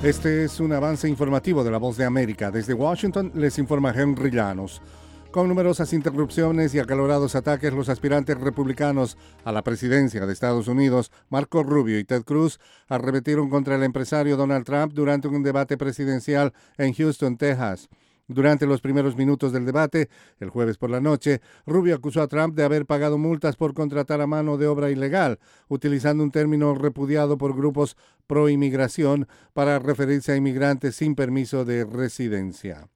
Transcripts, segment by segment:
Este es un avance informativo de La Voz de América. Desde Washington les informa Henry Llanos. Con numerosas interrupciones y acalorados ataques, los aspirantes republicanos a la presidencia de Estados Unidos, Marco Rubio y Ted Cruz, arremetieron contra el empresario Donald Trump durante un debate presidencial en Houston, Texas. Durante los primeros minutos del debate, el jueves por la noche, Rubio acusó a Trump de haber pagado multas por contratar a mano de obra ilegal, utilizando un término repudiado por grupos pro-inmigración para referirse a inmigrantes sin permiso de residencia.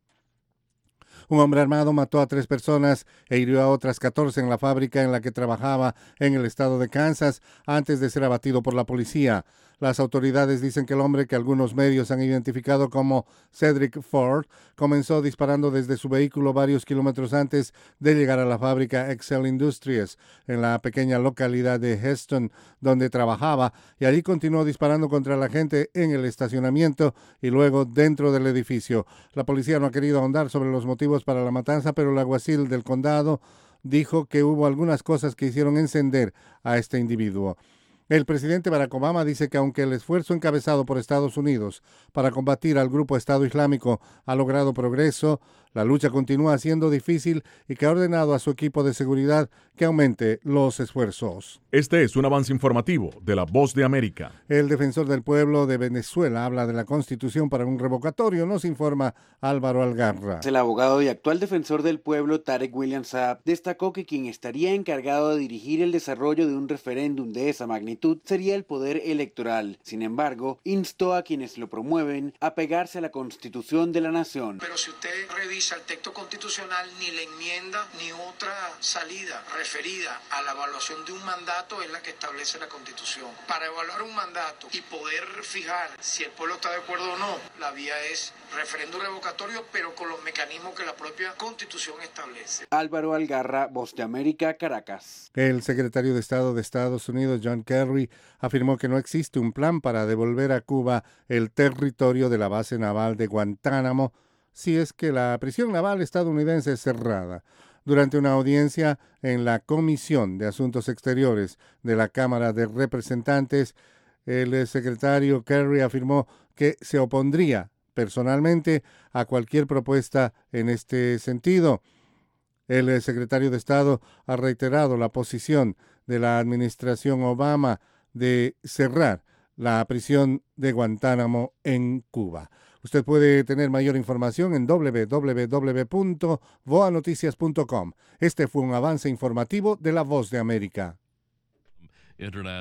Un hombre armado mató a 3 personas e hirió a otras 14 en la fábrica en la que trabajaba en el estado de Kansas antes de ser abatido por la policía. Las autoridades dicen que el hombre, que algunos medios han identificado como Cedric Ford, comenzó disparando desde su vehículo varios kilómetros antes de llegar a la fábrica Excel Industries, en la pequeña localidad de Heston, donde trabajaba, y allí continuó disparando contra la gente en el estacionamiento y luego dentro del edificio. La policía no ha querido ahondar sobre los motivos para la matanza, pero el alguacil del condado dijo que hubo algunas cosas que hicieron encender a este individuo. El presidente Barack Obama dice que aunque el esfuerzo encabezado por Estados Unidos para combatir al grupo Estado Islámico ha logrado progreso, la lucha continúa siendo difícil y que ha ordenado a su equipo de seguridad que aumente los esfuerzos. Este es un avance informativo de La Voz de América. El defensor del pueblo de Venezuela habla de la Constitución para un revocatorio, nos informa Álvaro Algarra. El abogado y actual defensor del pueblo, Tarek William Saab, destacó que quien estaría encargado de dirigir el desarrollo de un referéndum de esa magnitud sería el poder electoral. Sin embargo, instó a quienes lo promueven a pegarse a la Constitución de la nación. Pero si usted revisa el texto constitucional, ni la enmienda ni otra salida referida a la evaluación de un mandato es la que establece la Constitución. Para evaluar un mandato y poder fijar si el pueblo está de acuerdo o no, la vía es referéndum revocatorio, pero con los mecanismos que la propia Constitución establece. Álvaro Algarra, Voz de América, Caracas. El secretario de Estado de Estados Unidos, John Kerry, afirmó que no existe un plan para devolver a Cuba el territorio de la base naval de Guantánamo si es que la prisión naval estadounidense es cerrada. Durante una audiencia en la Comisión de Asuntos Exteriores de la Cámara de Representantes, el secretario Kerry afirmó que se opondría personalmente a cualquier propuesta en este sentido. El secretario de Estado ha reiterado la posición de la administración Obama de cerrar la prisión de Guantánamo en Cuba. Usted puede tener mayor información en www.voanoticias.com. Este fue un avance informativo de La Voz de América.